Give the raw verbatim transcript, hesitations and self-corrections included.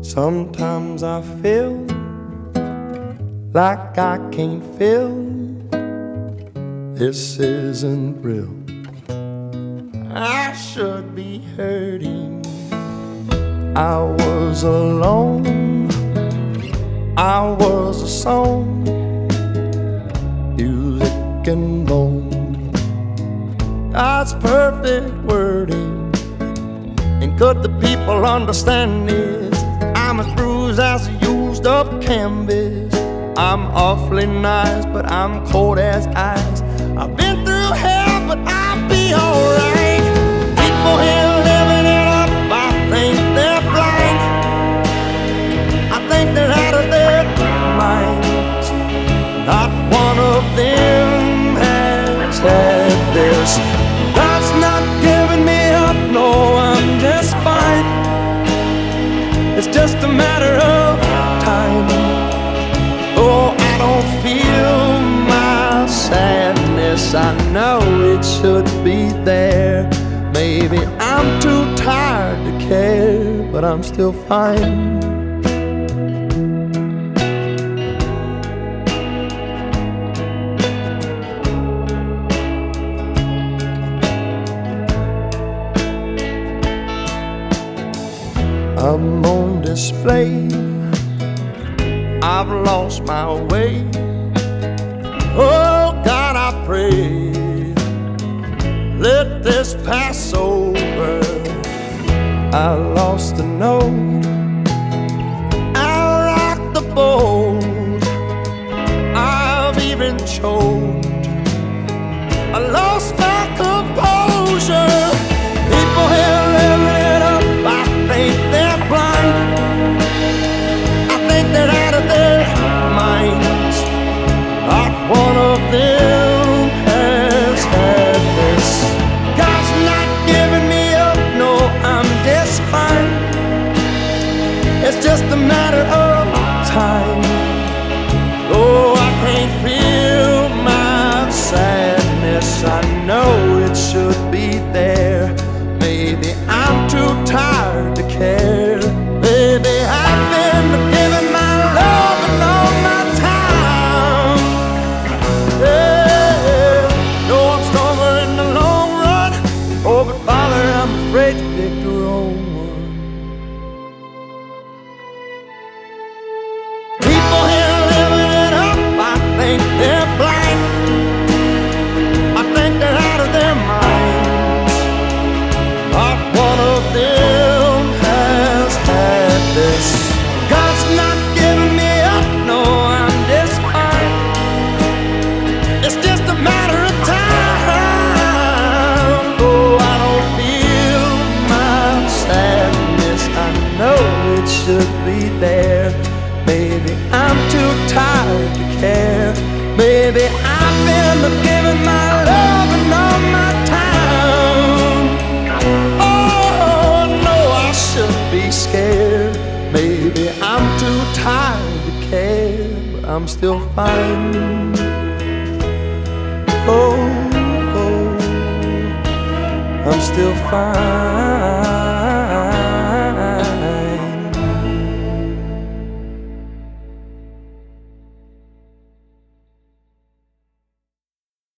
Sometimes I feel like I can't feel this isn't real. I should be hurting. I was alone. I was a song, music and bone. God's perfect wording. And could the people understand this? I'm as bruised as a used up canvas. I'm awfully nice, but I'm cold as ice. I've been through hell, but I'll be alright. People here living it up, I think they're blind. I think they're out of their minds. Not one of them has had this. God's not giving me up, no, I'm just fine. It's just a matter of time. Oh, I don't feel my sadness. I know it should be there. Maybe I'm too tired to care, but I'm still fine. I'm on display. I've lost my way. Oh God, I pray, let this pass over. I lost the note, I rocked the boat, I've even choked. I lost my composure. People here living it up, I think they're blind. I think they're out of their minds. Not one of them has had this. God's not giving me up, no, I'm just fine. It's just a matter of time. Oh, I can't feel my sadness. I know it should be there. Maybe I'm too tired to care. Maybe I've been giving my love and all my time. Yeah, no, I'm stronger in the long run. Oh, but Father, I'm afraid to pick the wrong one. People here living it up, I think they're blind. I think they're out of their minds. Not one of them has had this. God's not giving me up, no, I'm just fine. It's just a matter of time. Oh, I don't feel my sadness. I know it should be there. Maybe I'm too tired to care. Maybe I've been giving my love and all my time. Oh, no, I shouldn't be scared. Maybe I'm too tired to care, but I'm still fine. Oh, oh, I'm still fine.